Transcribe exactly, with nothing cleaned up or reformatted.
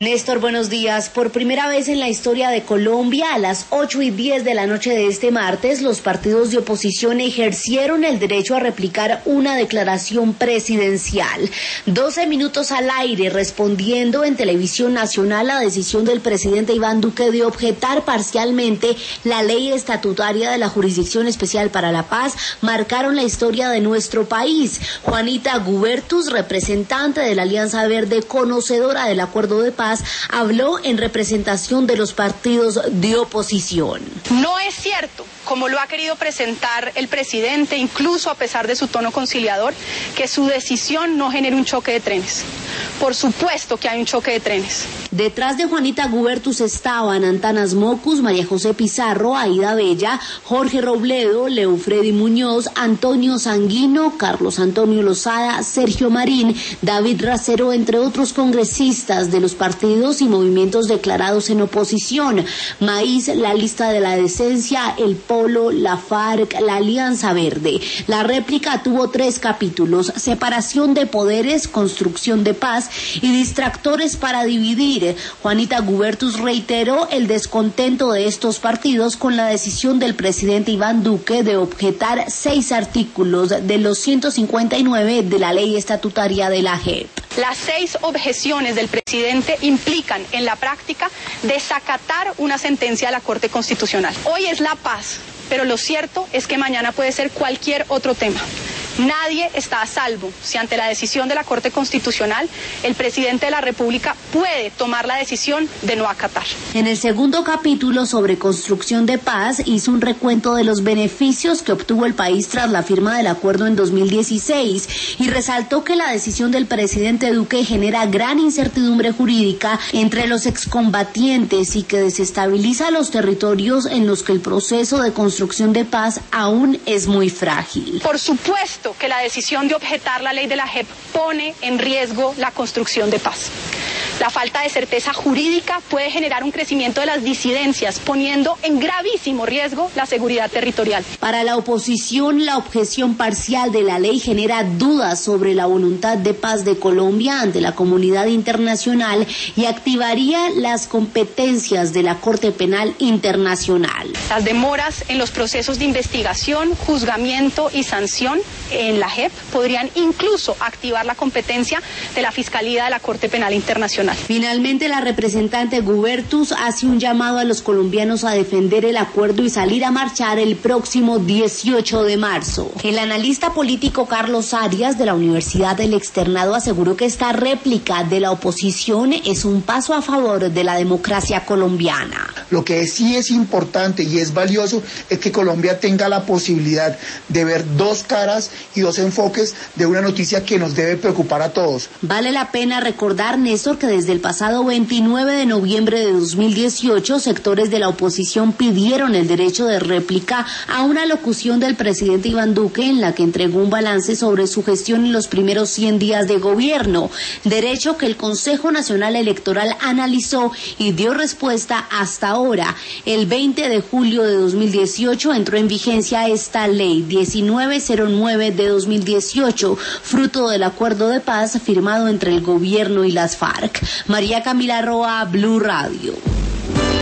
Néstor, buenos días. Por primera vez en la historia de Colombia, a las ocho y diez de la noche de este martes, los partidos de oposición ejercieron el derecho a replicar una declaración presidencial. doce minutos al aire, respondiendo en televisión nacional la decisión del presidente Iván Duque de objetar parcialmente la ley estatutaria de la Jurisdicción Especial para la Paz, marcaron la historia de nuestro país. Juanita Gubertus, representante de la Alianza Verde, conocedora del acuerdo de paz, habló en representación de los partidos de oposición. No es cierto, como lo ha querido presentar el presidente, incluso a pesar de su tono conciliador, que su decisión no genere un choque de trenes. Por supuesto que hay un choque de trenes. Detrás de Juanita Gubertus estaban Antanas Mocus, María José Pizarro, Aida Bella, Jorge Robledo, Leofredi Muñoz, Antonio Sanguino, Carlos Antonio Lozada, Sergio Marín, David Racero, entre otros congresistas de los partidos y movimientos declarados en oposición. Maíz, la Lista de la Decencia, el Polo, la FARC, la Alianza Verde. La réplica tuvo tres capítulos: separación de poderes, construcción de paz y distractores para dividir. Juanita Gubertus reiteró el descontento de estos partidos con la decisión del presidente Iván Duque de objetar seis artículos de los ciento cincuenta y nueve de la ley estatutaria de la J E P. Las seis objeciones del presidente implican en la práctica desacatar una sentencia de la Corte Constitucional. Hoy es la paz, pero lo cierto es que mañana puede ser cualquier otro tema. Nadie está a salvo si ante la decisión de la Corte Constitucional el presidente de la República puede tomar la decisión de no acatar. En el segundo capítulo sobre construcción de paz hizo un recuento de los beneficios que obtuvo el país tras la firma del acuerdo en dos mil dieciséis y resaltó que la decisión del presidente Duque genera gran incertidumbre jurídica entre los excombatientes y que desestabiliza los territorios en los que el proceso de construcción de paz aún es muy frágil. Por supuesto que la decisión de objetar la ley de la J E P pone en riesgo la construcción de paz. La falta de certeza jurídica puede generar un crecimiento de las disidencias, poniendo en gravísimo riesgo la seguridad territorial. Para la oposición, la objeción parcial de la ley genera dudas sobre la voluntad de paz de Colombia ante la comunidad internacional y activaría las competencias de la Corte Penal Internacional. Las demoras en los procesos de investigación, juzgamiento y sanción en la J E P podrían incluso activar la competencia de la Fiscalía de la Corte Penal Internacional. Finalmente, la representante Gubertus hace un llamado a los colombianos a defender el acuerdo y salir a marchar el próximo dieciocho de marzo. El analista político Carlos Arias de la Universidad del Externado aseguró que esta réplica de la oposición es un paso a favor de la democracia colombiana. Lo que sí es importante y es valioso es que Colombia tenga la posibilidad de ver dos caras y dos enfoques de una noticia que nos debe preocupar a todos. Vale la pena recordar, Néstor, que desde el pasado veintinueve de noviembre de dos mil dieciocho, sectores de la oposición pidieron el derecho de réplica a una locución del presidente Iván Duque en la que entregó un balance sobre su gestión en los primeros cien días de gobierno, derecho que el Consejo Nacional Electoral analizó y dio respuesta hasta ahora. El veinte de julio de dos mil dieciocho entró en vigencia esta ley diecinueve cero nueve de dos mil dieciocho, fruto del acuerdo de paz firmado entre el gobierno y las FARC. María Camila Roa, Blue Radio.